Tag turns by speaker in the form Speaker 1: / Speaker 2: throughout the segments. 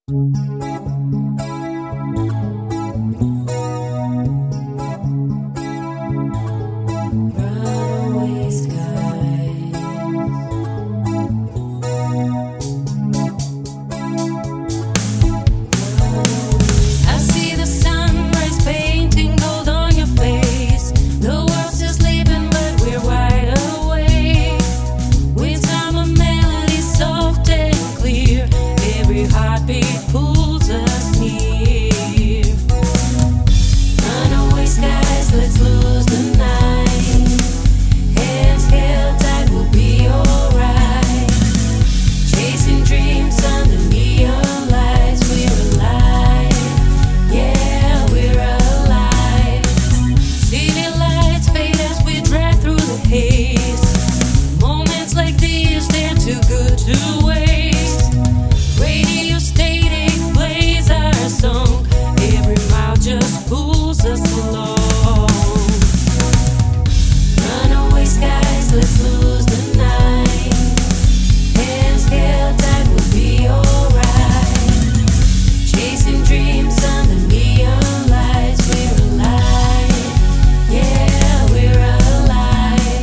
Speaker 1: Runaway skies. I see the sunrise painting gold on your face. The world's still sleeping, but we're wide awake. With summer melodies soft and clear, every heartbeat pulls us near. Runaway skies, let's lose the night. Hands held tight, we'll be alright. Chasing dreams under neon lights, we're alive. Yeah, we're alive. City lights fade as we drive through the haze. Moments like these, they're too good to waste. Radio static plays our song. Every mile just pulls us along. Runaway skies, let's lose the night. Hands held tight, we'll be alright. Chasing dreams under neon lights, we're alive. Yeah, we're alive.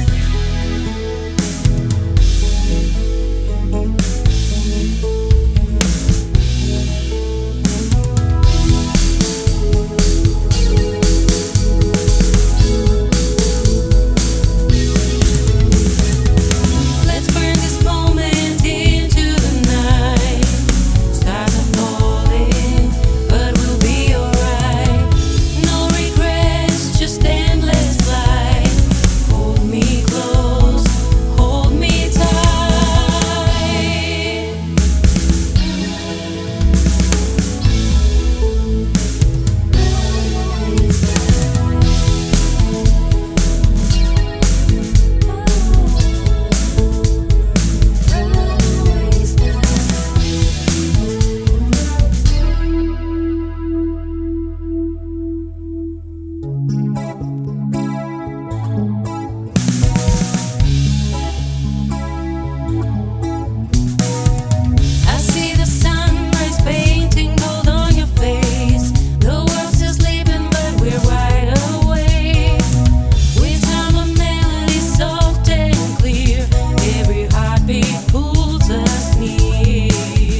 Speaker 1: Let's burn this moment into the night. Stars are falling, but we'll be alright. No regrets, just endless flight. Hold me close, hold me tight. I see the sunrise painting gold on your face. The world's still sleeping, but we're wide awake. With summer melodies soft and clear, every heartbeat pulls us near.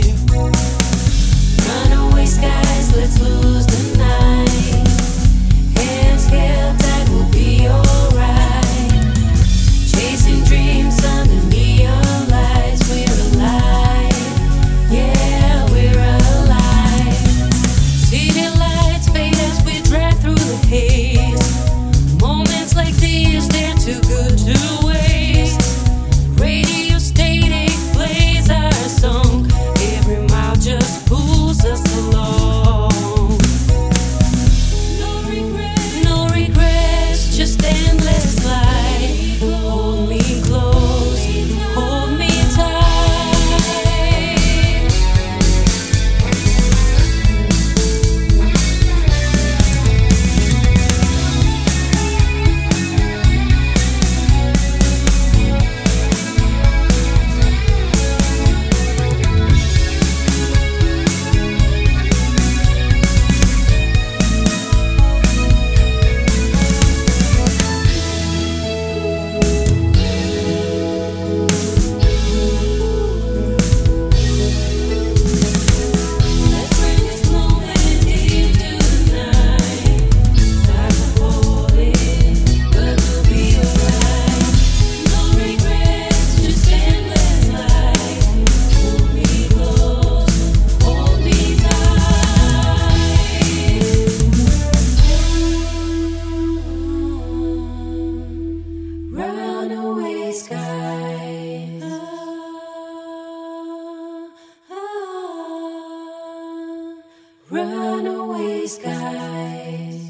Speaker 1: Runaway skies, let's lose the night. Hands held tight, we'll be alright. Chasing dreams under neon lights, we're alive. Yeah, we're alive. City lights fade as we drive through the haze. Moments like these, they're too good to waste. Radio static plays our song. Every mile just pulls us along. No regrets, just endless flight. Hold me close, hold me tight. Let's bring this moment into the night. Stars are falling, but we'll be alright. No regrets, just endless light. Hold me close, hold me tight. Runaway skies. Runaway skies.